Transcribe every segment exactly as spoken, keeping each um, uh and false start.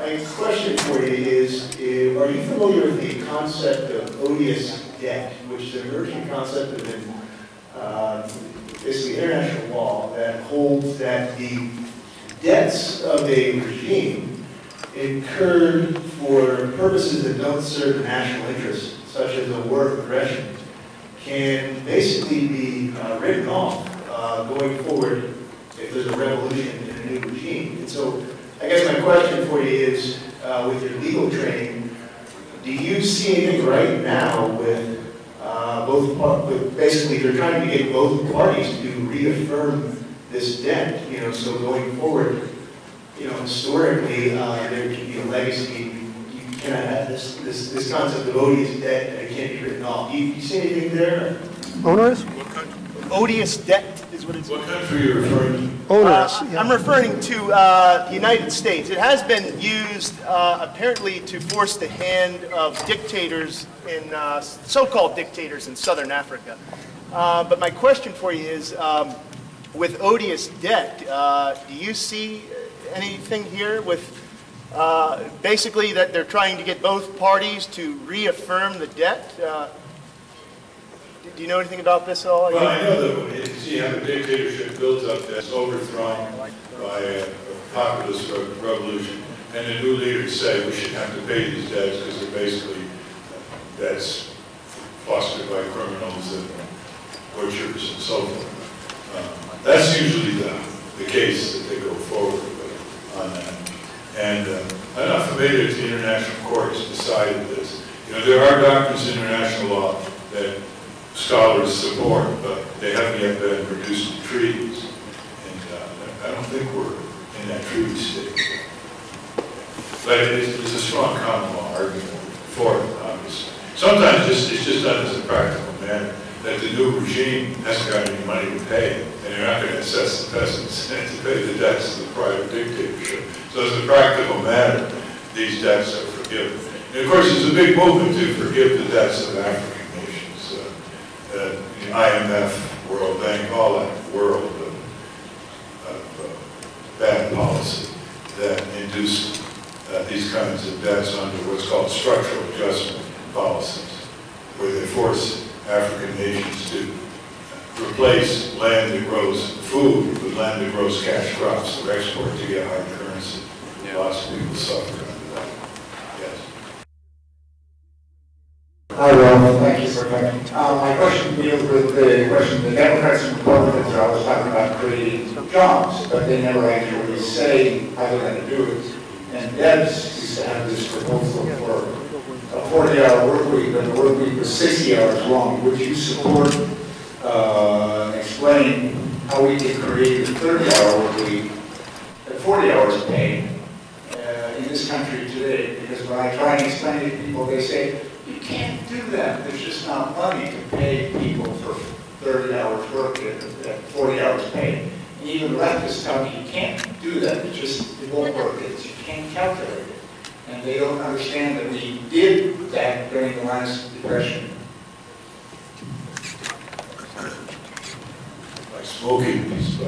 my question for you is, uh, are you familiar with the concept of odious debt, which is an emerging concept within uh, basically international law that holds that the debts of a regime incurred for purposes that don't serve the national interest, such as a war of aggression, can basically be uh, written off uh, going forward if there's a revolution in a new regime. And so I guess my question for you is, uh, with your legal training, do you see anything right now with uh, both, par- with basically they're trying to get both parties to reaffirm this debt, you know, so going forward, you know, historically, uh, there can be a legacy. You cannot have this, this, this concept of odious debt and it can't be written off. Do you, you see anything there? Onerous? Odious debt is what it's. What country are you referring to? Onerous. Uh, yeah. I'm referring to uh, the United States. It has been used uh, apparently to force the hand of dictators in uh, so-called dictators in southern Africa. Uh, but my question for you is, um, with odious debt, uh, do you see anything here with uh, basically that they're trying to get both parties to reaffirm the debt? Uh, do you know anything about this at all? Well, I know that when you see how the dictatorship builds up, that's overthrown by a, a populist re- revolution, and the new leaders say we should have to pay these debts because they're basically debts fostered by criminals and butchers and so forth. Um, that's usually the, the case that they go forward with on that. And uh, I'm not familiar with the international courts decided this. You know, there are doctrines in international law that scholars support, but they haven't yet been reduced to treaties. And uh, I don't think we're in that treaty stage. But it is, it's a strong common law argument for it, obviously. Sometimes just, it's just done as a practical matter, that the new regime hasn't got any money to pay, and they're not going to assess the peasants to pay the debts of the prior dictatorship. So as a practical matter, these debts are forgiven. And of course, there's a big movement to forgive the debts of African nations. Uh, uh, the I M F, World Bank, all that world of, of uh, bad policy that induced uh, these kinds of debts under what's called structural adjustment policies, where they force African nations to replace land that grows food with land that grows cash crops or export to get hard currency. Yeah. Lots of people suffer under that. Yes. Hi, Ralph. Thank you for coming. Uh, my question deals with the question the Democrats and Republicans are always talking about creating jobs, but they never actually say how they're going to do it. And Debs used to have this proposal for a forty-hour work week, but the work week was sixty hours long. Would you support uh, explain how we can create a thirty-hour work week at forty hours paid uh, in this country today? Because when I try and explain it to people, they say, you can't do that. There's just not money to pay people for thirty hours work at, at forty hours paid. And even leftists tell me you can't do that. It just it won't work. It's, you can't calculate it. And they don't understand that we did that during the last Depression. Like smoking these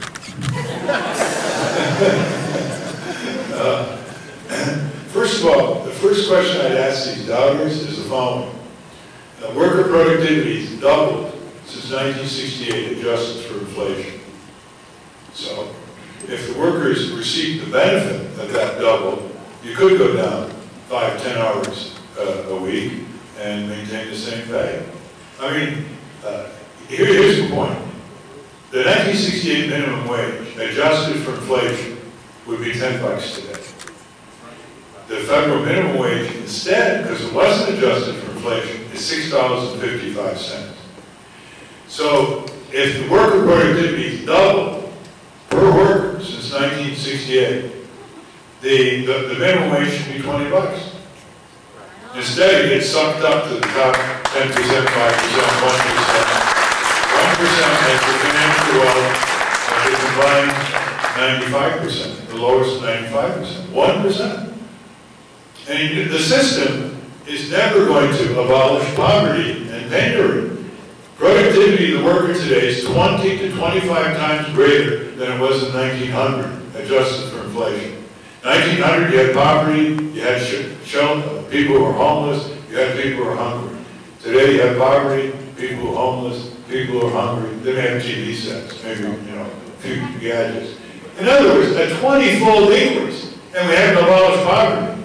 uh, First of all, the first question I'd ask these doubters is the following. Uh, worker productivity has doubled since nineteen sixty-eight, adjusted for inflation. So, if the workers received the benefit of that double, you could go down five, ten hours uh, a week and maintain the same pay. I mean, uh, here, here's the point. The nineteen sixty-eight minimum wage, adjusted for inflation, would be ten bucks today. The federal minimum wage instead, because it wasn't adjusted for inflation, is six dollars and fifty-five cents. So if the worker productivity is doubled per worker since nineteen sixty-eight, the, the, the minimum wage should be twenty bucks. Instead, it gets sucked up to the top ten percent, five percent, one percent. one percent makes the financial wealth of the combined ninety-five percent. The lowest ninety-five percent. one percent. And the system is never going to abolish poverty and penury. Productivity of the worker today is twenty to twenty-five times greater than it was in nineteen hundred, adjusted for inflation. nineteen hundred, you had poverty, you had shown people who were homeless, you had people who were hungry. Today, you have poverty, people who are homeless, people who are hungry. They may have T V sets, maybe, you know, a few gadgets. In other words, a twenty-fold increase, and we haven't abolished poverty.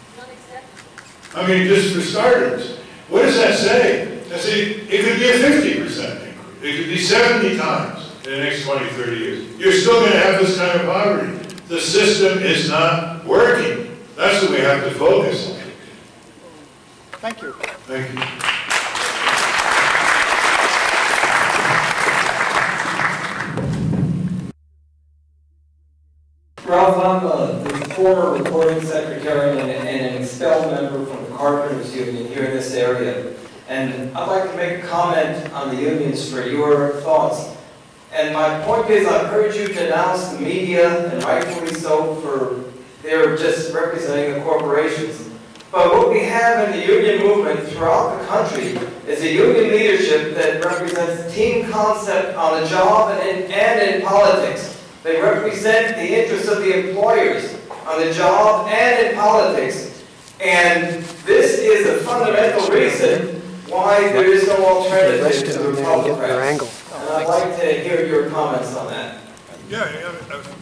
I mean, just for starters, what does that say? That say it could be a fifty percent increase. It could be seventy times in the next twenty, thirty years. You're still going to have this kind of poverty. The system is not working. That's what we have to focus on. Thank you. Thank you. Ralph, I'm uh, the former recording secretary and, and an expelled member from the Carpenters Union here in this area. And I'd like to make a comment on the unions for your thoughts. And my point is, I've heard you denounce the media, and rightfully so, for they're just representing the corporations. But what we have in the union movement throughout the country is a union leadership that represents team concept on the job and in, and in politics. They represent the interests of the employers on the job and in politics. And this is a fundamental reason why there is no alternative to the Republicans. And I'd like to hear your comments on that. Yeah, yeah.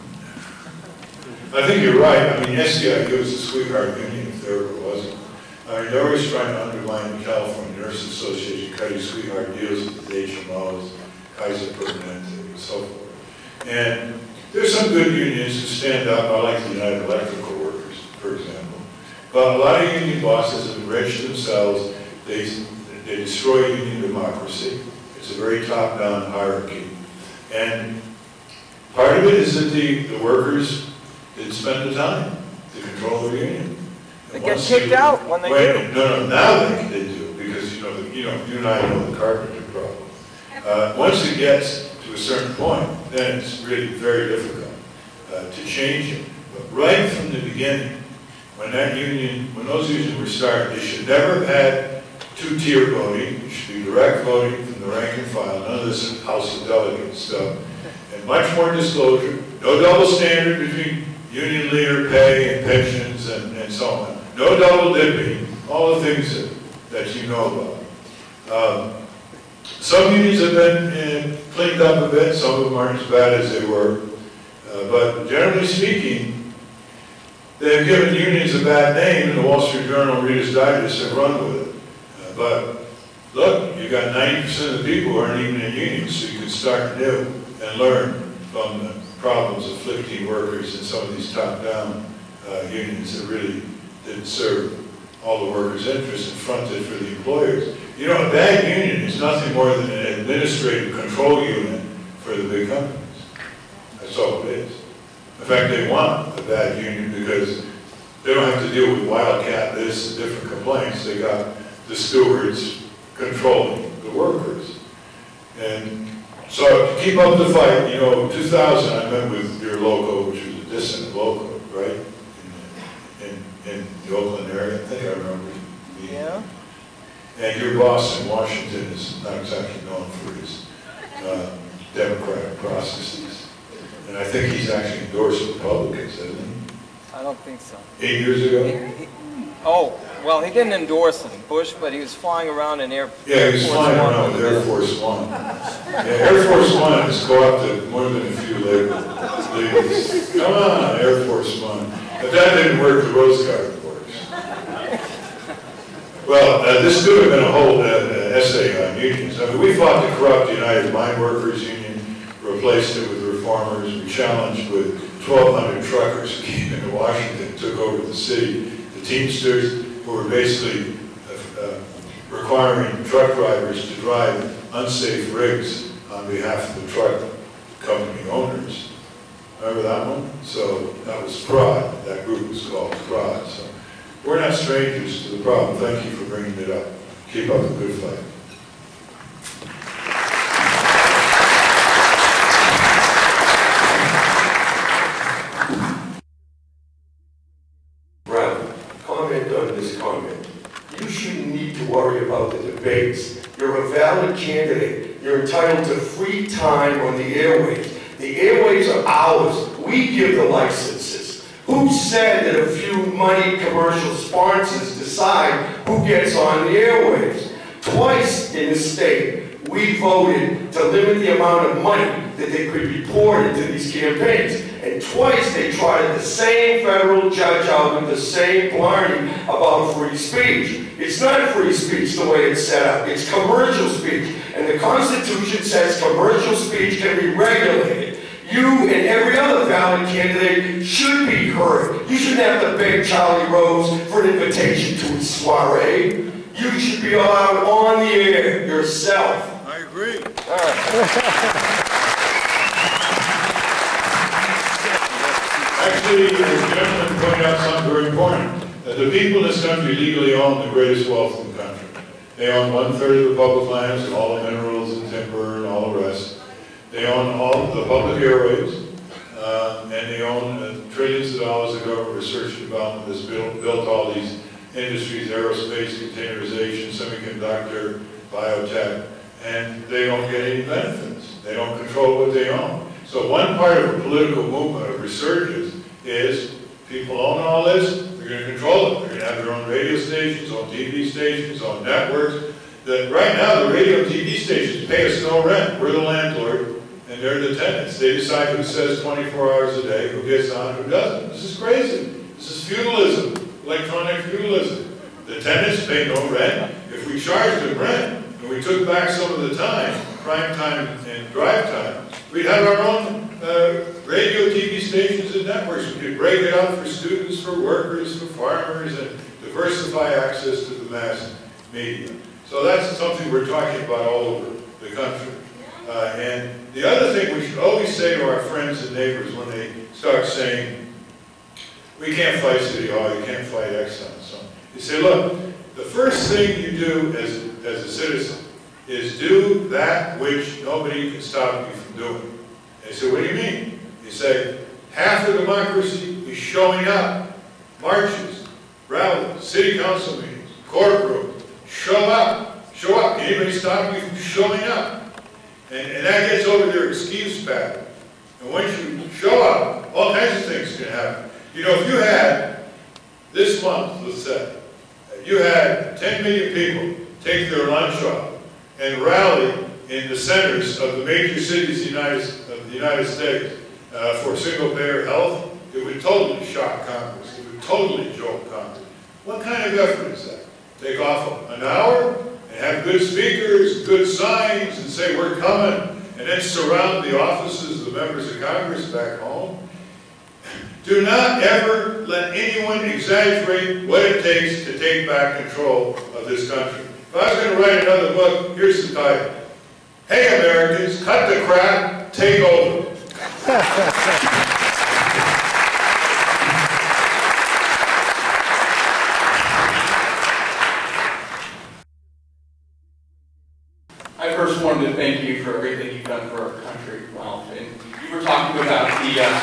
I think you're right. I mean, S C I U is a sweetheart union if there ever wasn't. I mean, they're always trying to undermine the California Nurses Association, cutting sweetheart deals with the H M Os, Kaiser Permanente, and so forth. And there's some good unions who stand up. I like the United Electrical Workers, for example. But a lot of union bosses have enriched themselves. They, they destroy union democracy. It's a very top-down hierarchy. And part of it is that the, the workers didn't spend the time to control their union. They get kicked out when they do. No, no, now they, they do, because, you know, the, you know, you and I know the carpenter problem. Uh, once it gets to a certain point, then it's really very difficult uh, to change it. But right from the beginning, when that union, when those unions were started, they should never have had two-tier voting. It should be direct voting from the rank and file, none of this House of Delegates stuff, and much more disclosure, no double standard between union leader pay and pensions and, and so on. No double dipping, all the things that, that you know about. Um, some unions have been uh, cleaned up a bit, some of them aren't as bad as they were, uh, but generally speaking, they've given unions a bad name, and the Wall Street Journal, Reader's Digest have run with it. Uh, but look, you got ninety percent of the people who aren't even in unions, so you can start new and learn from the problems afflicting workers in some of these top-down uh, unions that really didn't serve all the workers' interests and fronted for the employers. You know, a bad union is nothing more than an administrative control unit for the big companies. That's all it is. In fact, they want a bad union because they don't have to deal with wildcat this and different complaints. They got the stewards controlling the workers. And so to keep up the fight, you know, two thousand, I met with your local, which was a distant local, right? In, in, in the Oakland area, I think I remember. Being. Yeah. And your boss in Washington is not exactly known for his uh, democratic processes. And I think he's actually endorsed Republicans, hasn't he? I don't think so. Eight years ago? He, he, oh, well, he didn't endorse Bush, but he was flying around in Air, yeah, Air he was Force flying One. around with Air Force One. Yeah, Air Force One has co-opted more than a few labor leaders. Come on, Air Force One. But that didn't work, the Rose Garden works. Well, uh, this could have been a whole uh, uh, essay on unions. I mean, we fought to corrupt the United Mine Workers Union, replaced it with reformers. We challenged with twelve hundred truckers who came into Washington, took over the city. The Teamsters, who were basically uh, uh, requiring truck drivers to drive unsafe rigs on behalf of the truck company owners. Remember that one? So that was fraud. That group was called fraud. So we're not strangers to the problem. Thank you for bringing it up. Keep up the good fight. Comment on this comment. You shouldn't need to worry about the debates. You're a valid candidate. You're entitled to free time on the airwaves. The airwaves are ours. We give the licenses. Who said that a few money commercial sponsors decide who gets on the airwaves? Twice in the state, we voted to limit the amount of money that they could be poured into these campaigns. And twice they trotted the same federal judge out with the same blarney about free speech. It's not free speech the way it's set up. It's commercial speech. And the Constitution says commercial speech can be regulated. You and every other valid candidate should be heard. You shouldn't have to beg Charlie Rose for an invitation to his soiree. You should be allowed on the air yourself. I agree. All right. Actually, the gentleman pointed out something very important. That the people in this country legally own the greatest wealth in the country. They own one-third of the public lands and all the minerals and timber and all the rest. They own all the public airways, uh, and they own uh, trillions of dollars of government research and development that's built, built all these industries, aerospace, containerization, semiconductor, biotech, and they don't get any benefits. They don't control what they own. So one part of a political movement of resurgence is people own all this, they're going to control it. They're going to have their own radio stations, own T V stations, own networks. That right now the radio and T V stations pay us no rent. We're the landlord and they're the tenants. They decide who says twenty-four hours a day, who gets on, who doesn't. This is crazy. This is feudalism, electronic feudalism. The tenants pay no rent. If we charged them rent and we took back some of the time, prime time and drive time, we'd have our own uh, radio, T V stations and networks. We could break it up for students, for workers, for farmers, and diversify access to the mass media. So that's something we're talking about all over the country. Uh, and the other thing we should always say to our friends and neighbors when they start saying, we can't fight City Hall, you can't fight Exxon. So you say, look, the first thing you do as, as a citizen is do that which nobody can stop you from doing. They say, what do you mean? You say, half of democracy is showing up. Marches, rallies, city council meetings, courtrooms. Show up. Show up. Can anybody stop you from showing up? And, and that gets over their excuse pattern. And once you show up, all kinds of things can happen. You know, if you had, this month, let's say, you had ten million people take their lunch off and rally in the centers of the major cities of the United, of the United States uh, for single-payer health, it would totally shock Congress. It would totally jolt Congress. What kind of effort is that? Take off an hour and have good speakers, good signs, and say, we're coming, and then surround the offices of the members of Congress back home? Do not ever let anyone exaggerate what it takes to take back control of this country. If I was going to write another book, here's the title. Hey Americans, cut the crap, take over. I first wanted to thank you for everything you've done for our country, Ralph. And you were talking about the, uh,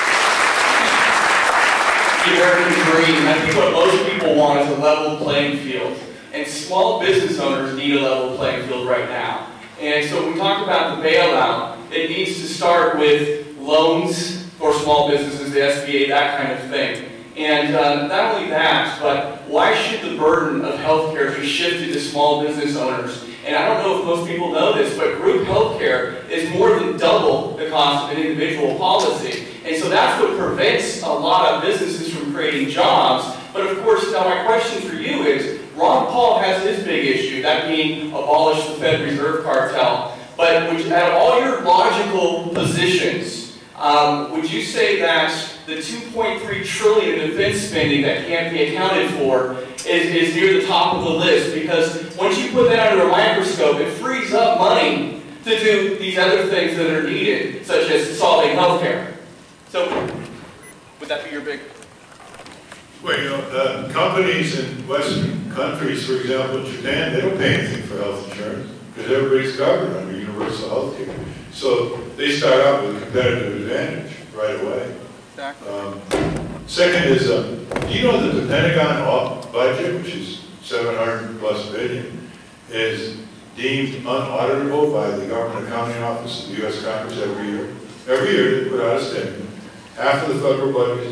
the American dream. And I think what most people want is a level playing field. And small business owners need a level playing field right now. And so when we talk about the bailout, it needs to start with loans for small businesses, the S B A, that kind of thing. And uh, not only that, but why should the burden of healthcare be shifted to small business owners? And I don't know if most people know this, but group healthcare is more than double the cost of an individual policy. And so that's what prevents a lot of businesses from creating jobs. But of course, now my question for you is, Ron Paul has his big issue, that being abolish the Fed Reserve cartel. But would you, out of all your logical positions, um, would you say that the two point three trillion dollars in defense spending that can't be accounted for is, is near the top of the list? Because once you put that under a microscope, it frees up money to do these other things that are needed, such as solving healthcare. So, would that be your big... Well, you know, uh, companies in Western countries, for example, in Japan, they don't pay anything for health insurance because everybody's covered under universal health care. So they start out with a competitive advantage right away. Exactly. Um, second is, uh, do you know that the Pentagon budget, which is seven hundred plus billion, is deemed unauditable by the Government Accounting Office of the U S Congress every year? Every year they put out a statement. Half of the federal budget is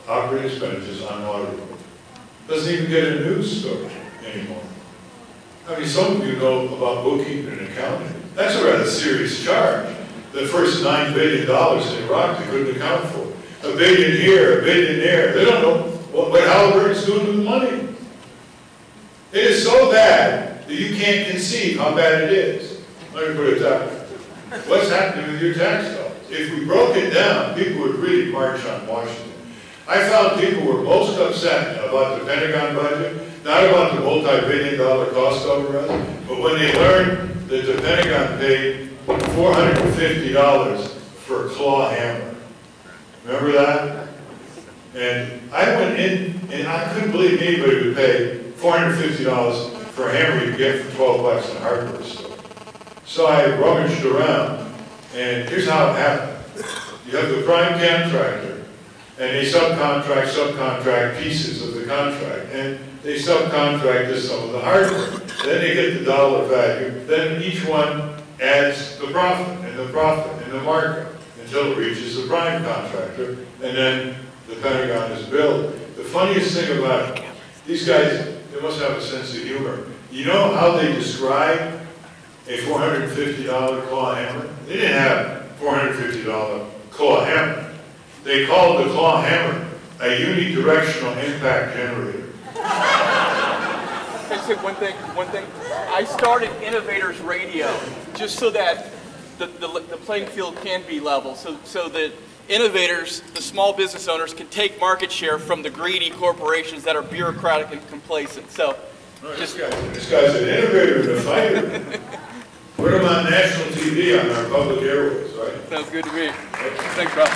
operating expenditures unaudited. Doesn't even get a news story anymore. I mean, some of you know about bookkeeping and accounting. That's a rather serious charge. The first nine billion dollars in Iraq they couldn't account for. A billion here, a billion there. They don't know what, what Halliburton's doing with the money. It is so bad that you can't conceive how bad it is. Let me put it that way. What's happening with your tax dollars? If we broke it down, people would really march on Washington. I found people were most upset about the Pentagon budget, not about the multi-billion dollar cost overrun, but when they learned that the Pentagon paid four hundred fifty dollars for a claw hammer. Remember that? And I went in, and I couldn't believe anybody would pay four hundred fifty dollars for a hammer you could get for twelve bucks in a hardware store. So I rummaged around, and here's how it happened. You have the prime contractor, and they subcontract, subcontract pieces of the contract, and they subcontract to some of the hardware. Then they get the dollar value, then each one adds the profit, and the profit, and the markup, until it reaches the prime contractor, and then the Pentagon is billed. The funniest thing about it, these guys, they must have a sense of humor. You know how they describe a four hundred fifty dollar claw hammer? They didn't have four hundred fifty dollar claw hammer. They called the claw hammer a unidirectional impact generator. I say one thing, one thing. I started Innovators Radio just so that the, the, the playing field can be level, so, so that innovators, the small business owners, can take market share from the greedy corporations that are bureaucratically complacent. So, No, just this, guy, this guy's an innovator and a fighter. Put him on national T V on our public airways, right? Sounds good to me. Thanks, Rob.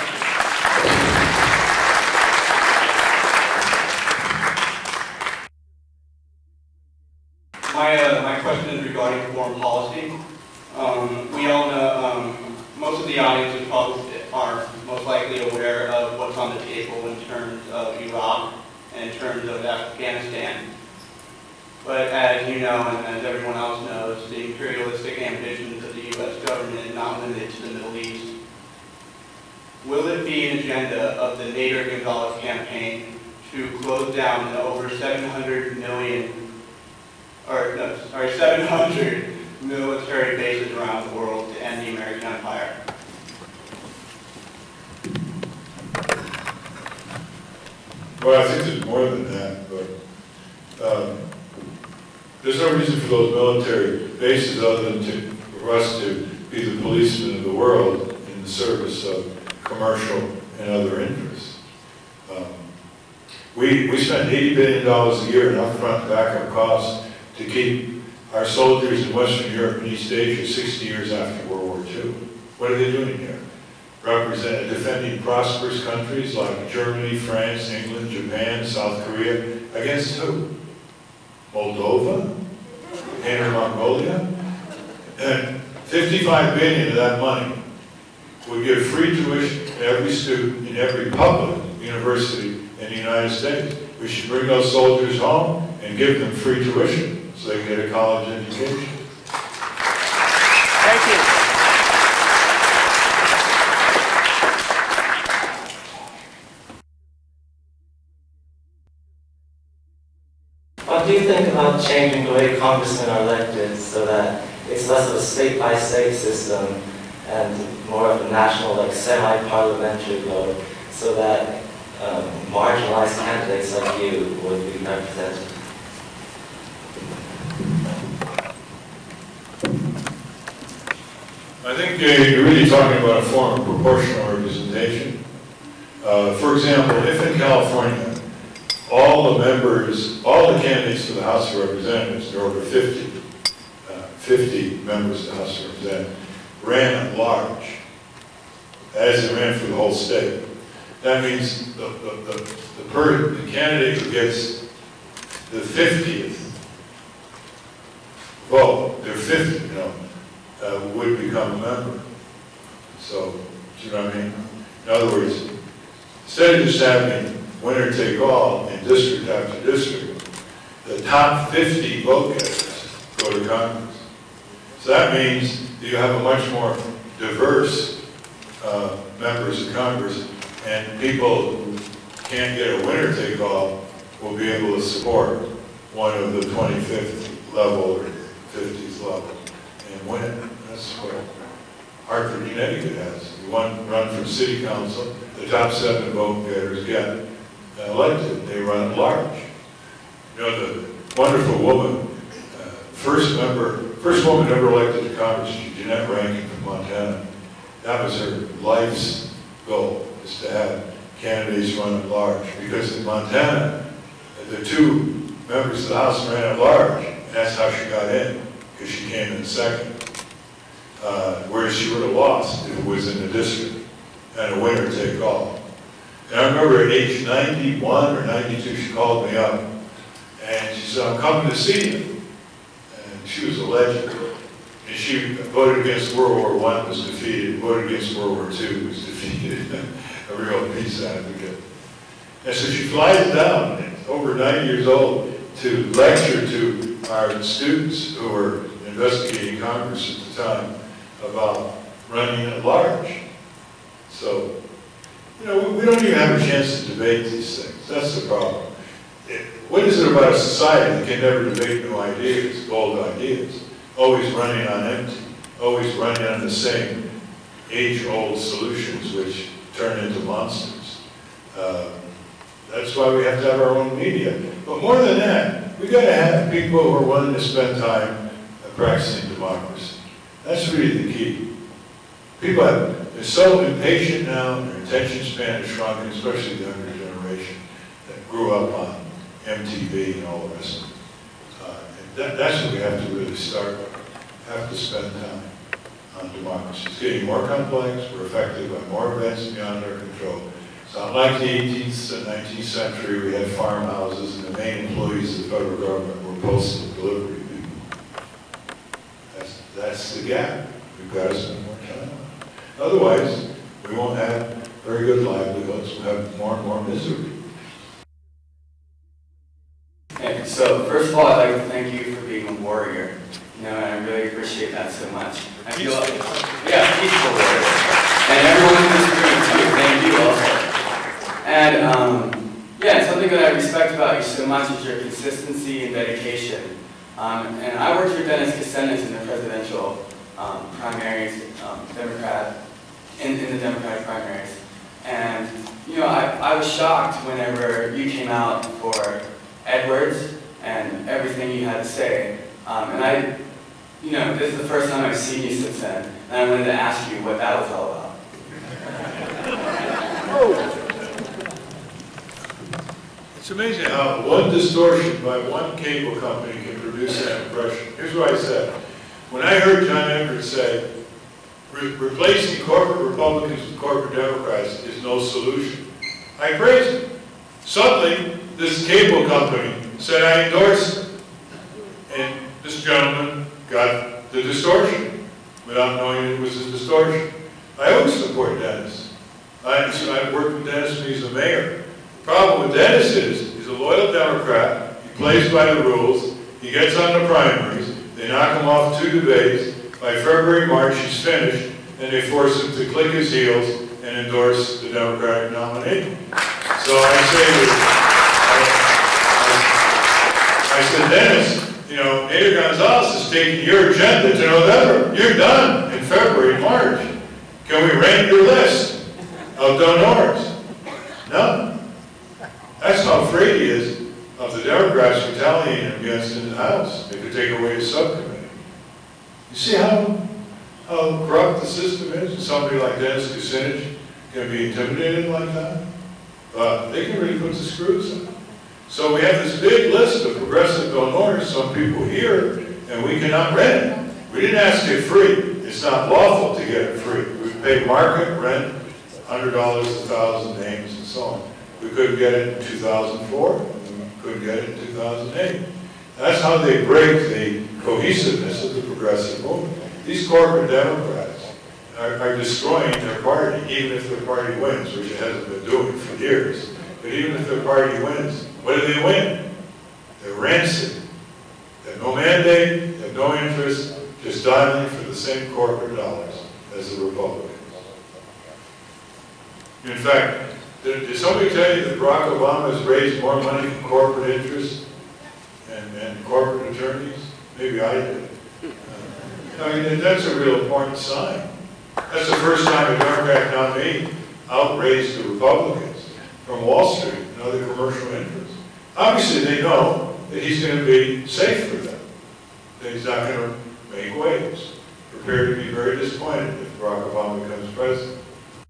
My, uh, my question is regarding foreign policy. Um, we all know, um, most of the audience is probably are most likely aware of what's on the table in terms of Iraq and in terms of Afghanistan. But as you know, and as everyone else knows, the imperialistic ambitions of the U S government is not limited to the Middle East. Will it be an agenda of the Nader-Gonzalez campaign to close down the over seven hundred million, or no, sorry, seven hundred military bases around the world to end the American empire? Well, I think there's more than that, but um, there's no reason for those military bases other than to, for us to be the policemen of the world in the service of commercial and other interests. Um, we, we spend eighty billion dollars a year in upfront and backup costs to keep our soldiers in Western Europe and East Asia sixty years after World War Two. What are they doing here? Represent, defending prosperous countries like Germany, France, England, Japan, South Korea, against who? Moldova? Inner Mongolia? And fifty-five billion dollars of that money would give free tuition to every student in every public university in the United States. We should bring those soldiers home and give them free tuition so they can get a college education. Thank you. What do you think about changing the way congressmen are elected so that it's less of a state-by-state system and more of a national, like semi-parliamentary vote, so that um, marginalized candidates like you would be represented? I think uh, you're really talking about a form of proportional representation. Uh, for example, if in California, all the members, all the candidates for the House of Representatives, there are over fifty, uh, fifty members of the House of Representatives, ran at large, as they ran for the whole state. That means the, the, the, the, per, the candidate who gets the fiftieth vote, their fifty, you know, uh, would become a member. So, do you know what I mean? In other words, instead of just having winner take all in district after district, the top fifty vote getters go to Congress. So that means that you have a much more diverse uh, members of Congress and people who can't get a winner take all will be able to support one of the twenty-fifth level or fiftieth level and win. That's what Hartford, Connecticut has. You want run for city council, the top seven vote getters get elected. They run at large. You know, the wonderful woman, uh, first member, first woman ever elected to Congress, Jeanette Rankin from Montana. That was her life's goal, is to have candidates run at large. Because in Montana, the two members of the House ran at large, and that's how she got in, because she came in second. Uh, whereas she would have lost if it was in the district, and a winner take all. And I remember at age ninety-one or ninety-two, she called me up, and she said, I'm coming to see you. And she was a legend. And she voted against World War One, was defeated, voted against World War Two, was defeated, a real peace advocate. And so she flies down, over ninety years old, to lecture to our students who were investigating Congress at the time about running at large. So, you know, we, we don't even have a chance to debate these things. That's the problem. It, what is it about a society that can never debate new ideas, bold ideas? Always running on empty, always running on the same age-old solutions which turn into monsters. Uh, that's why we have to have our own media. But more than that, we got to have people who are willing to spend time practicing democracy. That's really the key. People have, they're so impatient now, their attention span is shrunken, especially the younger generation that grew up on M T V and all the rest of it. Uh, and that, that's what we have to really start with. Have to spend time on democracy. It's getting more complex, we're affected by more events beyond our control. It's not like the eighteenth and nineteenth century, we had farmhouses and the main employees of the federal government were postal delivery people. That's, that's the gap. We've got to spend more time on it. Otherwise, we won't have very good livelihoods. We'll have more and more misery. Okay, so first of all, I'd like to thank you for being a warrior. You know, and I really appreciate that so much. I feel like, yeah, peaceful warrior. And everyone in this room too, thank you also. And um, yeah, something that I respect about you so much is your consistency and dedication. Um, and I worked for Dennis Kucinich in the presidential um, primaries, um, Democrat, in, in the Democratic primaries. And, you know, I, I was shocked whenever you came out for Edwards and everything you had to say. Um, and I, you know, this is the first time I've seen you since then. And I wanted to ask you what that was all about. It's amazing how one distortion by one cable company can produce that impression. Here's what I said. When I heard John Edwards say, Re replacing corporate Republicans with corporate Democrats is no solution, I praised him. Suddenly, this cable company said I endorsed it. And this gentleman got the distortion without knowing it was a distortion. I always support Dennis. I, so I worked with Dennis when he was a mayor. The problem with Dennis is he's a loyal Democrat. He plays by the rules. He gets on the primaries. They knock him off two debates. By February, March, he's finished, and they force him to click his heels and endorse the Democratic nominee. So I say, I, I said, Dennis, you know, Nader Gonzalez is taking your agenda to November. You're done in February, March. Can we rank your list of donors? No. That's how afraid he is of the Democrats retaliating against him in the House. They could take away his subcommittee. You see how, how corrupt the system is? And somebody like Dennis Kucinich can be intimidated like that? But they can really put the screws on. So we have this big list of progressive donors, some people here, and we cannot rent it. We didn't ask it free. It's not lawful to get it free. We pay market rent, one hundred dollars a thousand names and so on. We couldn't get it in two thousand four, and we couldn't get it in two thousand eight. That's how they break the cohesiveness of the progressive movement. These corporate Democrats are, are destroying their party, even if their party wins, which it hasn't been doing for years. But even if their party wins, what do they win? They're rancid. They have no mandate, they have no interest, just dialing for the same corporate dollars as the Republicans. In fact, Did, did somebody tell you that Barack Obama has raised more money from corporate interests and, and corporate attorneys? Maybe I did. Uh, I mean, that's a real important sign. That's the first time a Democrat nominee outraised the Republicans from Wall Street and other commercial interests. Obviously, they know that he's going to be safe for them, that he's not going to make waves. Prepare to be very disappointed if Barack Obama becomes president.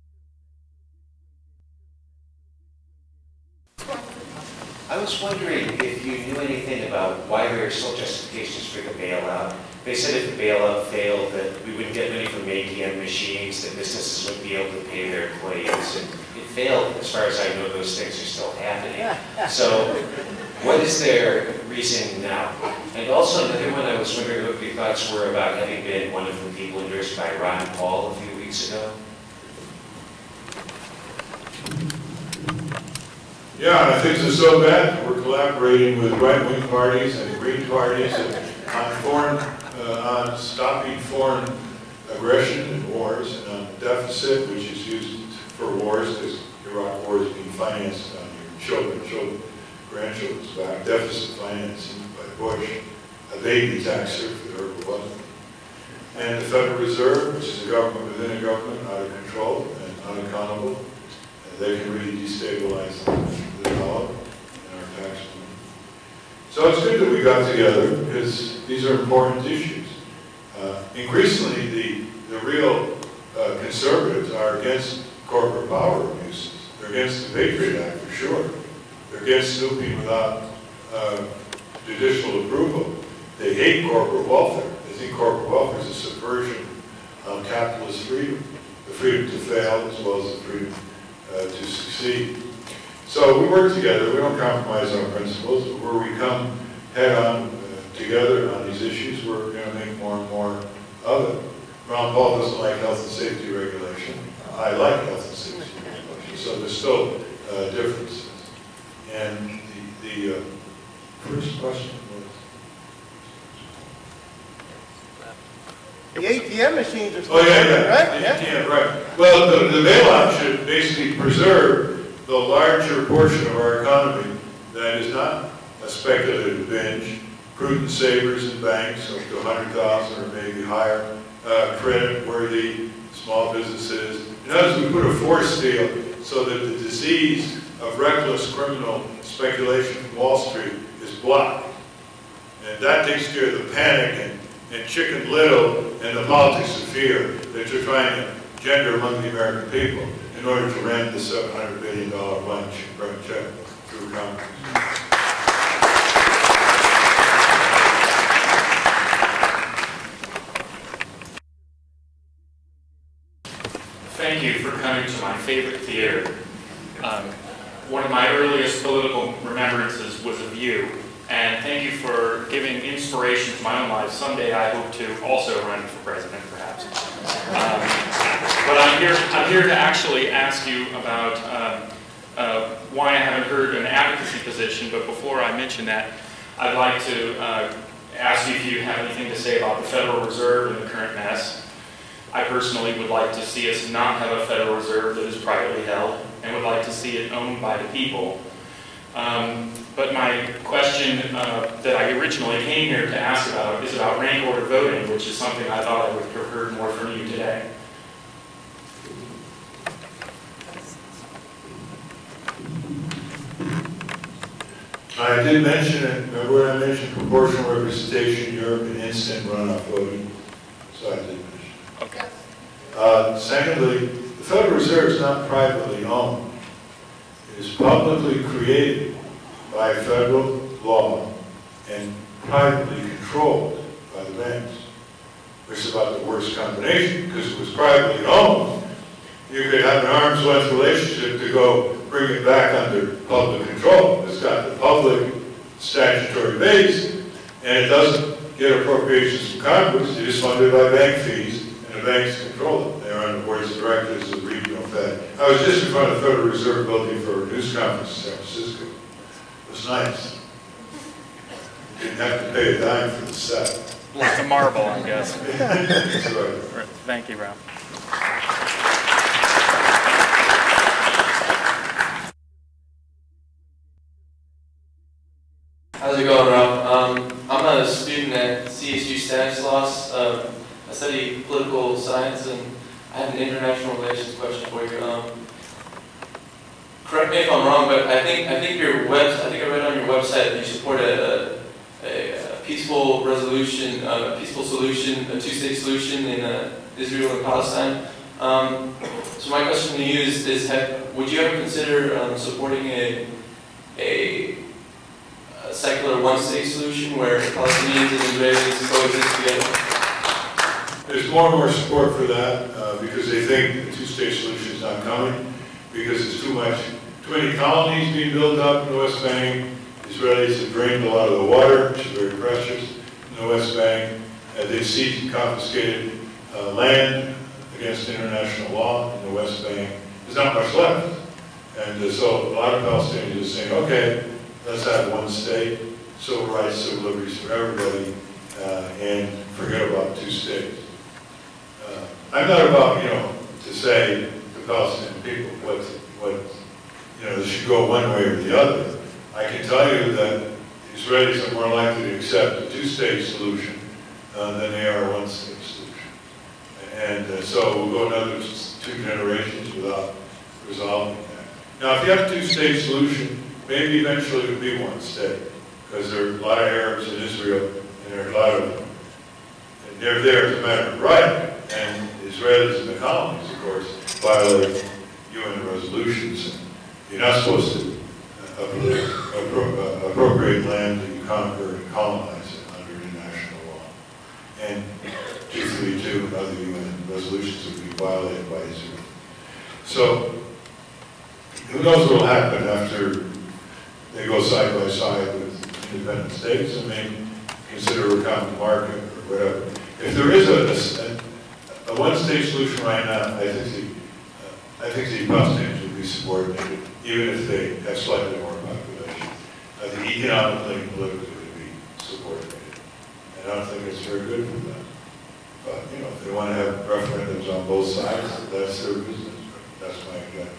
I was wondering if you knew anything about why there are still justifications for the bailout. They said if the bailout failed, that we wouldn't get money from A T M machines, that businesses wouldn't be able to pay their employees. And it failed. As far as I know, those things are still happening. So what is their reason now? And also another one, I was wondering what your thoughts were about having been one of the people endorsed by Ron Paul a few weeks ago. Yeah, things are so bad. We're collaborating with right-wing parties and green parties and on foreign, uh, on stopping foreign aggression and wars, and on deficit, which is used for wars, because Iraq war is being financed on your children, children, grandchildren's back. Deficit financing by Bush, a baby taxer for the Urban wasn't. And the Federal Reserve, which is a government within a government, out of control and unaccountable. And they can really destabilize the dollar and our tax money. So it's good that we got together because these are important issues. Uh, increasingly, the, the real uh, conservatives are against corporate power abuses. They're against the Patriot Act for sure. They're against snooping without uh, judicial approval. They hate corporate welfare. They think corporate welfare is a subversion of capitalist freedom, the freedom to fail as well as the freedom uh, to succeed. So we work together. We don't compromise our principles, but where we come head on uh, together on these issues, we're going to make more and more of it. Ron Paul doesn't like health and safety regulation. I like health and safety regulation. So there's still uh, differences. And the, the uh, first question was? The A T M machines are still Oh, yeah, yeah. right? Yeah, yeah, right. Well, the, the bailout should basically preserve the larger portion of our economy that is not a speculative binge, prudent savers in banks up to one hundred thousand or maybe higher, uh, credit-worthy small businesses. In other words, we put a force field so that the disease of reckless criminal speculation from Wall Street is blocked. And that takes care of the panic and, and chicken little and the politics of fear that you're trying to gender among the American people in order to rent the seven hundred billion dollar blank check through Congress. Thank you for coming to my favorite theater. Um, one of my earliest political remembrances was of you, and thank you for giving inspiration to my own life. Someday I hope to also run for president, perhaps. Um, but I'm here, I'm here to actually ask you about um, uh, why I haven't heard an advocacy position, but before I mention that, I'd like to uh, ask you if you have anything to say about the Federal Reserve and the current mess. I personally would like to see us not have a Federal Reserve that is privately held, and would like to see it owned by the people. Um, but my question uh, that I originally came here to ask about is about rank order voting, which is something I thought I would have heard more from you today. I did mention it. Remember when I mentioned proportional representation in Europe and instant runoff voting? So I did mention it. Okay. Uh, secondly, the Federal Reserve is not privately owned. It is publicly created by federal law and privately controlled by the banks. Which is about the worst combination, because if it was privately owned, you could have an arm's length relationship to go bring it back under public control. It's got the public statutory base, and it doesn't get appropriations from Congress. It is funded by bank fees, and the banks control it. They're on the boards of directors of the regional Fed. I was just in front of the Federal Reserve building for a news conference in San Francisco. It was nice. Didn't have to pay a dime for the set. Lots of marble, I guess. That's right. Thank you, Ralph. How's it going, Ralph? Um, I'm a student at C S U Stanislaus. Um, I study political science, and I have an international relations question for you. Um, correct me if I'm wrong, but I think I think your web I think I read on your website that you support a, a, a peaceful resolution, a peaceful solution, a two-state solution in uh, Israel and Palestine. Um, so my question to you is: is have, would you ever consider um, supporting a a a secular one-state solution where Palestinians and Israelis coexist together? There's more and more support for that uh, because they think the two-state solution is not coming because there's too much, too many colonies being built up in the West Bank. Israelis have drained a lot of the water, which is very precious in the West Bank. Uh, they've seized and confiscated uh, land against international law in the West Bank. There's not much left. And uh, so a lot of Palestinians are saying, okay, let's have one state, civil rights, civil liberties for everybody, uh, and forget about two states. Uh, I'm not about, you know, to say to Palestinian people what, what, you know, they should go one way or the other. I can tell you that Israelis are more likely to accept a two-state solution uh, than they are a one-state solution. And uh, so we'll go another two generations without resolving that. Now, if you have a two-state solution, maybe eventually it would be one state, because there are a lot of Arabs in Israel, and there are a lot of, and they're there as a matter of right, and Israelis in the colonies, of course, violate U N resolutions. And you're not supposed to uh, appro uh, appropriate land that you conquer and colonize it under international law. And two thirty-two and other U N resolutions would be violated by Israel. So, who knows what will happen after they go side by side with independent states and may consider a common market or whatever. If there is a, a, a one-state solution right now, I think the uh, I think the Palestinians would be subordinated, even if they have slightly more population. I think economically and politically would be subordinated, and I don't think it's very good for them. But you know, if they want to have referendums on both sides, that's their business. But that's my agenda.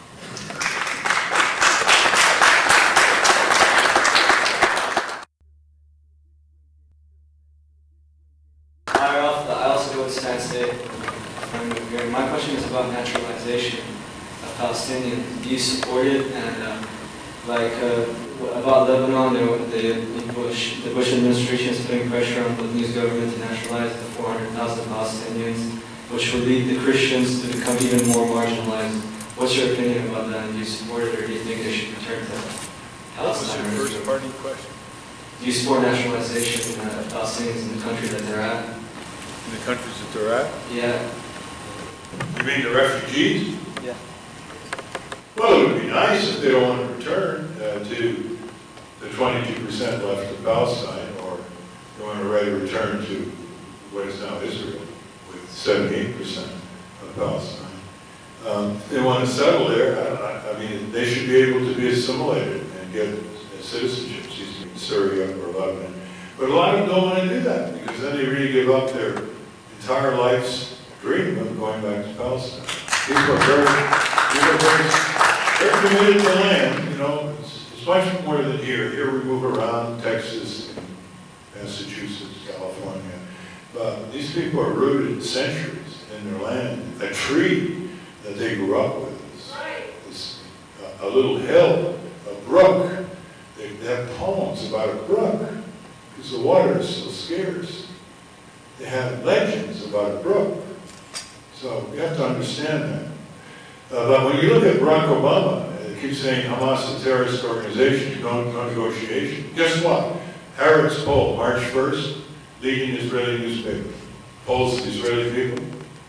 Hi Ralph, I also go to Stan State. My question is about naturalization of Palestinians. Do you support it? And uh, like uh, about Lebanon, the, the, Bush, the Bush administration is putting pressure on the Lebanese government to naturalize the four hundred thousand Palestinians, which will lead the Christians to become even more marginalized. What's your opinion about that? And do you support it, or do you think they should return to Palestine? What was your first part of your question? Do you support naturalization of Palestinians in the country that they're at? In the countries that they're at? Yeah. You mean the refugees? Yeah. Well, it would be nice if they don't want to return uh, to the twenty-two percent left of Palestine, or they want to rather return to what is now Israel, with seventy-eight percent of Palestine. Um, if they want to settle there, I, I mean, they should be able to be assimilated and get citizenship, in Syria or Lebanon. But a lot of them don't want to do that, because then they really give up their entire life's dream of going back to Palestine. People are very, people are very, very committed to the land, you know. It's, it's much more than here. Here we move around, Texas, Massachusetts, California. But these people are rooted centuries in their land. A tree that they grew up with is, is a, a little hill, a brook. They, they have poems about a brook, because the water is so scarce. They have legends about a brook. So you have to understand that. Uh, but when you look at Barack Obama, they keep saying Hamas is a terrorist organization, no, no negotiation. Guess what? Haaretz poll, March first, leading Israeli newspaper, polls the Israeli people.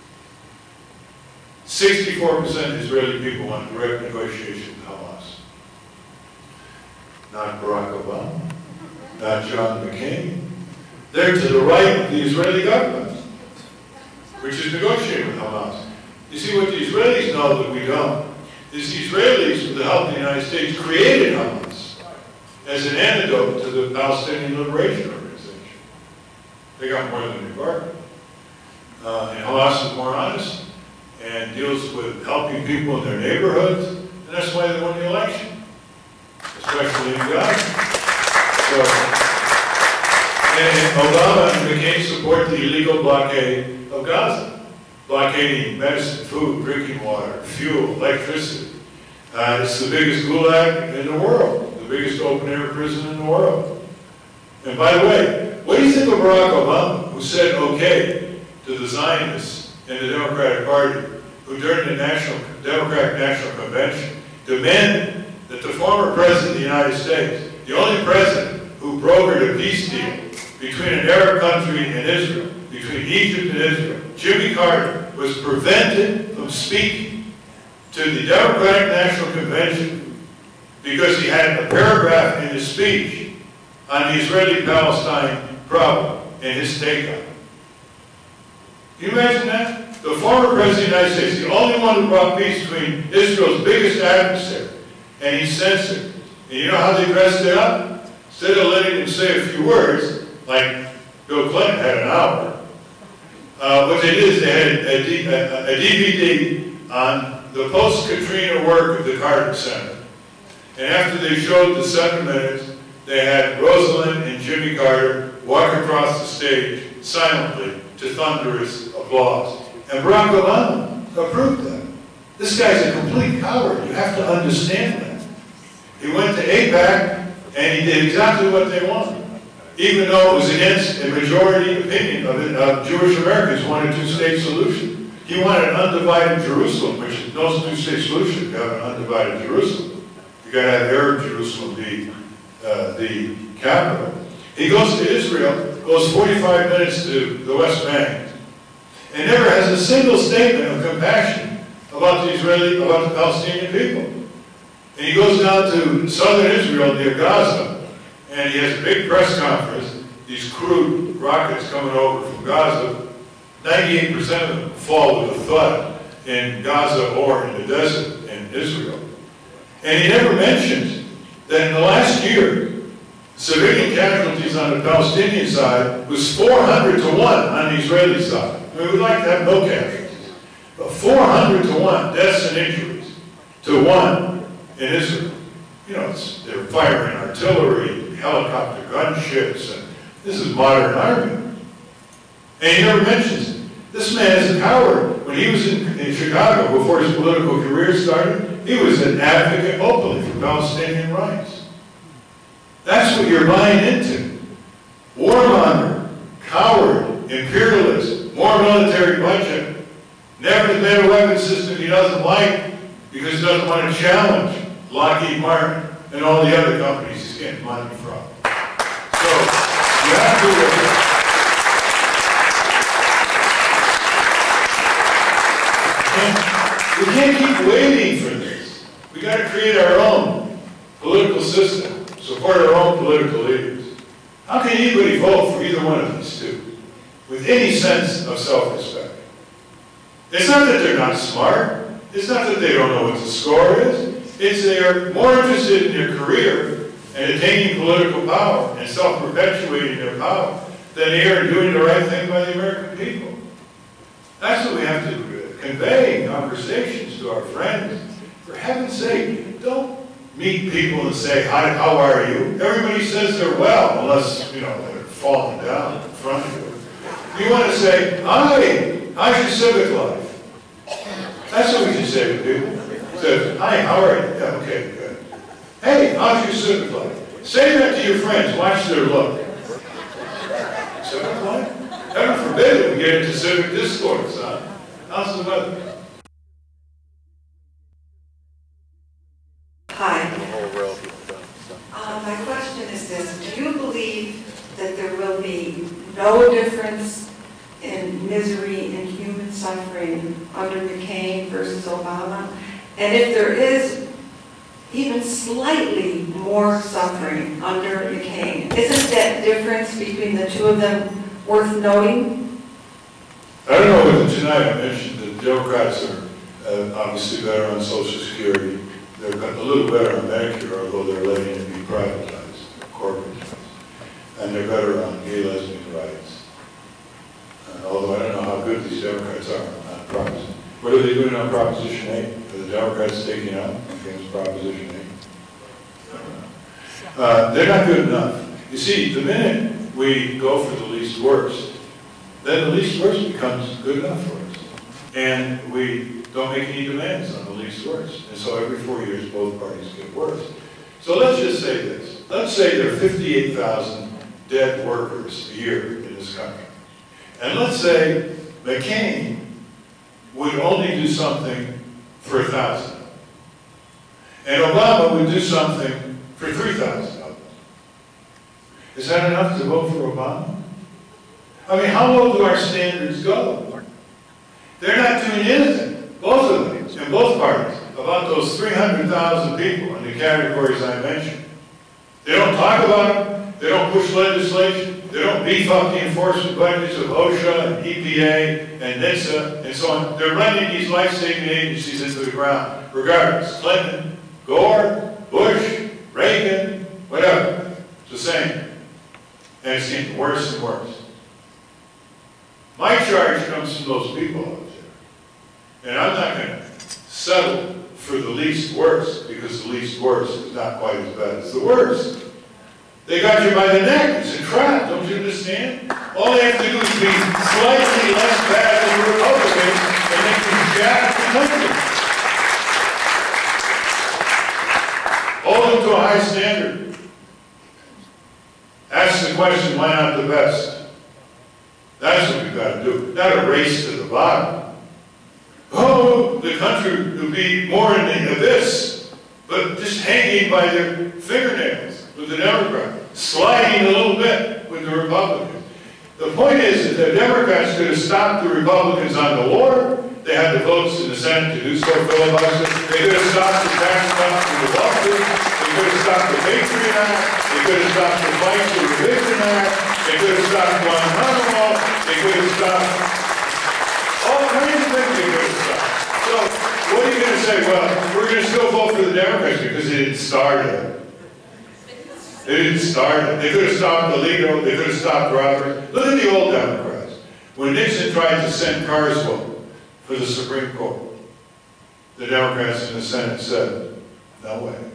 sixty-four percent of Israeli people want direct negotiation with Hamas. Not Barack Obama, not John McCain. They're to the right of the Israeli government, which is negotiating with Hamas. You see, what the Israelis know that we don't, is the Israelis, with the help of the United States, created Hamas as an antidote to the Palestinian Liberation Organization. They got more than they bargained. Uh, and Hamas is more honest and deals with helping people in their neighborhoods, and that's why they won the election, especially in Gaza. So, and Obama and McCain support the illegal blockade of Gaza, blockading medicine, food, drinking water, fuel, electricity. Uh, it's the biggest gulag in the world, the biggest open-air prison in the world. And by the way, what do you think of Barack Obama, who said okay to the Zionists in the Democratic Party, who during the National Democratic National Convention demanded that the former president of the United States, the only president who brokered a peace deal between an Arab country and Israel, between Egypt and Israel, Jimmy Carter, was prevented from speaking to the Democratic National Convention because he had a paragraph in his speech on the Israeli-Palestine problem and his take on it. Can you imagine that? The former president of the United States, the only one who brought peace between Israel's biggest adversary, and he censored. And you know how they dressed it up? Instead of letting him say a few words, like Bill Clinton had an hour, uh, what they did is they had a, a, a, a D V D on the post-Katrina work of the Carter Center. And after they showed the seven minutes, they had Rosalind and Jimmy Carter walk across the stage silently to thunderous applause. And Barack Obama approved that. This guy's a complete coward. You have to understand that. He went to AIPAC and he did exactly what they wanted, even though it was against a majority opinion of, it, of Jewish Americans wanted a two-state solution. He wanted an undivided Jerusalem, which no two-state solution to have an undivided Jerusalem. You got to have Arab Jerusalem be uh, the capital. He goes to Israel, goes forty-five minutes to the West Bank, and never has a single statement of compassion about the Israeli, about the Palestinian people. And he goes down to southern Israel near Gaza, and he has a big press conference, these crude rockets coming over from Gaza. ninety-eight percent of them fall with a thud in Gaza or in the desert in Israel. And he never mentions that in the last year, civilian casualties on the Palestinian side was four hundred to one on the Israeli side. I mean, we'd like to have no casualties, but four hundred to one deaths and injuries to one in Israel. You know, it's, they're firing artillery, helicopter gunships, and this is modern army. And he never mentions it. This man is a coward. When he was in, in Chicago, before his political career started, he was an advocate openly for Palestinian rights. That's what you're buying into. Warmonger, coward, imperialist, more military budget, never made a weapon system he doesn't like because he doesn't want to challenge Lockheed Martin and all the other companies he's getting money from. So, you have to look at We can't keep waiting for this. We got to create our own political system, support our own political leaders. How can anybody vote for either one of these two with any sense of self-respect? It's not that they're not smart. It's not that they don't know what the score is. It's they are more interested in their career and attaining political power and self-perpetuating their power than they are in doing the right thing by the American people. That's what we have to convey in conversations to our friends. For heaven's sake, don't meet people and say, Hi, how are you? Everybody says they're well, unless, you know, they're falling down in front of you. You want to say, Hi, how's your civic life? That's what we should say to people. Say, Hi, how are you? Yeah, okay, good. Hey, how's your civic life? Say that to your friends. Watch their look. Civic life? Heaven forbid we get into civic discourse, huh? How's the weather? Hi. Uh, my question is this. Do you believe that there will be no difference in misery and human suffering under McCain versus Obama? And if there is even slightly more suffering under McCain, isn't that difference between the two of them worth noting? I don't know whether tonight I mentioned that Democrats are uh, obviously better on Social Security. They're a little better on Medicare, although they're letting it be privatized, corporatized. And they're better on gay, lesbian rights. Uh, although I don't know how good these Democrats are on Proposition. What are they doing on Proposition eight? Are the Democrats taking out against Proposition eight? Uh, they're not good enough. You see, the minute we go for the least worst, then the least worst becomes good enough for us. And we don't make any demands on the least worst. And so every four years, both parties get worse. So let's just say this. Let's say there are fifty-eight thousand dead workers a year in this country. And let's say McCain would only do something for a thousand. And Obama would do something for three thousand of them. Is that enough to vote for Obama? I mean, how low do our standards go? They're not doing anything, both of them, in both parties, about those three hundred thousand people in the categories I mentioned. They don't talk about them, they don't push legislation, they don't beef up the enforcement budgets of OSHA and E P A and NHTSA and so on. They're running these life-saving agencies into the ground, regardless. Clinton, Gore, Bush, Reagan, whatever. It's the same. And it's getting worse and worse. My charge comes from those people out there. And I'm not going to settle for the least worst, because the least worst is not quite as bad as the worst. They got you by the neck. It's a trap. Don't you understand? All they have to do is be slightly less bad than the Republicans, and they can jack the country. Hold them to a high standard. Ask the question, why not the best? That's what we've got to do. Not a race to the bottom. Oh, the country would be more in the abyss, but just hanging by their fingernails with the Democrats, sliding a little bit with the Republicans. The point is that the Democrats could have stopped the Republicans on the war. They had the votes in the Senate to do so, filibuster. They could have stopped the tax cuts to the wealthy. They could have stopped the Patriot Act. They could have stopped the Fight for Revision Act. They could have stopped Guantanamo. They could have stopped all kinds of things they could have stopped. So, what are you going to say? Well, we're going to still vote for the Democrats because they didn't start it. They didn't start it. They could have stopped Alito. They could have stopped Roberts. Look at the old Democrats. When Nixon tried to send Carswell for the Supreme Court, the Democrats in the Senate said, no way.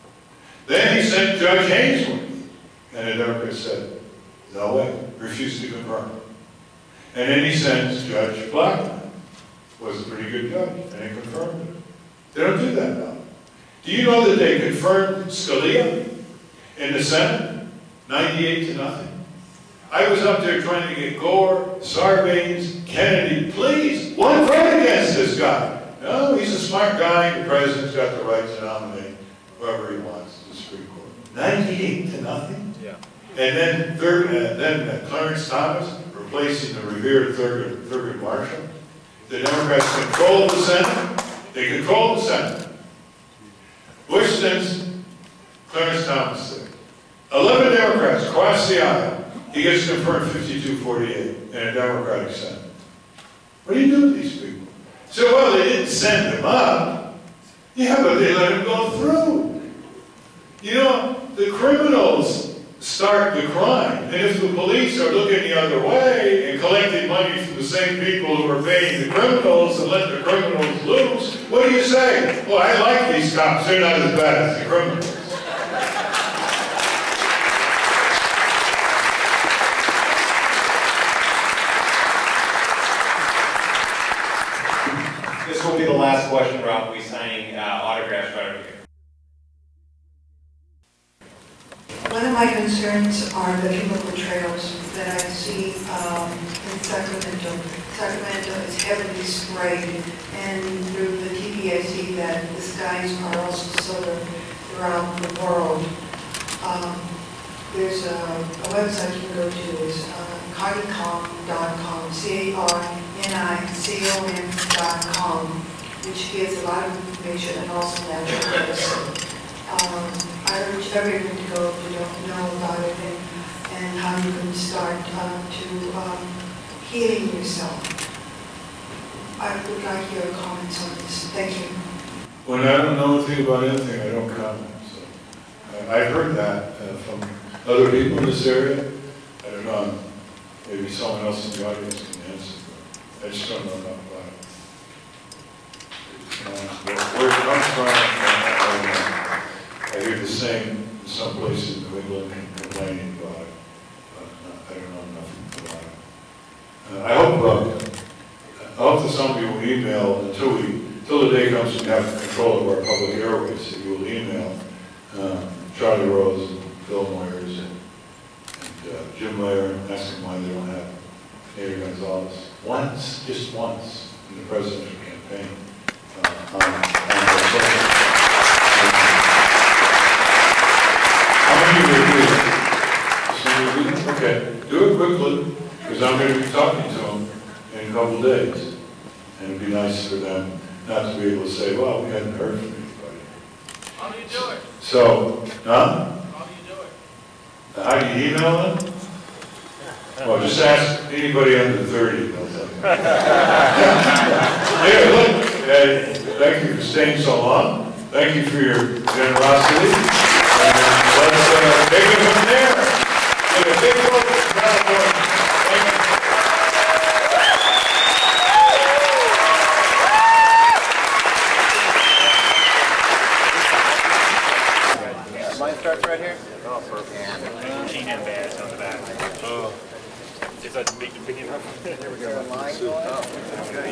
Then he sent Judge Haynesworth, and the Democrats said, no way, refused to confirm it. And then he sends Judge Blackmun, was a pretty good judge, and they confirmed it. They don't do that now. Do you know that they confirmed Scalia in the Senate, ninety-eight to nothing? I was up there trying to get Gore, Sarbanes, Kennedy, please, one vote against this guy. No, he's a smart guy. The president's got the right to nominate whoever he wants to the Supreme Court. ninety-eight to nothing? Yeah. And then, third, uh, then uh, Clarence Thomas replacing the revered Thurgood, Thurgood Marshall. The Democrats control the Senate. They control the Senate. Bush sends Clarence Thomas there. Eleven Democrats cross the aisle. He gets confirmed fifty-two forty-eight in a Democratic Senate. What do you do with these people? So, well, they didn't send him up. Yeah, but they let him go through. You know, the criminals start the crime. And if the police are looking the other way and collecting money from the same people who are paying the criminals and let the criminals loose, what do you say? Well, I like these cops. They're not as bad as the criminals. This will be the last question, Ralph. We'll be signing uh, autographs right over here. One of my concerns are the chemical trails that I see um, in Sacramento. Sacramento is heavily sprayed, and through the T V I see that the skies are also solar throughout the world. Um, there's a, a website you can go to, is uh, carnicom dot com, C A R N I C O M dot com, which gives a lot of information and also natural medicine. Um, I urge everyone to go if you don't know about it, and, and how you can start uh, to um, healing yourself. I would like your comments on this. Thank you. When I don't know anything about anything, I don't comment. So uh, I've heard that uh, from other people in this area. I don't know. Maybe someone else in the audience can answer, but I just don't know enough about it. Uh, where it comes from, I, I, I hear the same in some places in New England complaining about I don't know enough about it. Uh, I hope, uh, I hope that somebody will email until we, until the day comes when we have control of our public airways, that you will email uh, Charlie Rose and Phil Moyers and, and uh, Jim Lair, asking why they don't have Mayor Gonzalez once, just once, in the presidential campaign. Uh, on, on the How many will do it? Okay, do it quickly, because I'm going to be talking to them in a couple of days. And it'd be nice for them not to be able to say, well, we hadn't heard from anybody. How do you do it? So, huh? How do you do it? How do you email them? Well, just ask anybody under thirty. They'll tell you. Here, look, uh, thank you for staying so long. Thank you for your generosity. And let's uh, take it from there. Give a big round of applause. Thank you. Mine starts right here? Oh, perfect. G M badge on the back. Oh. Is that big, big enough? There we go.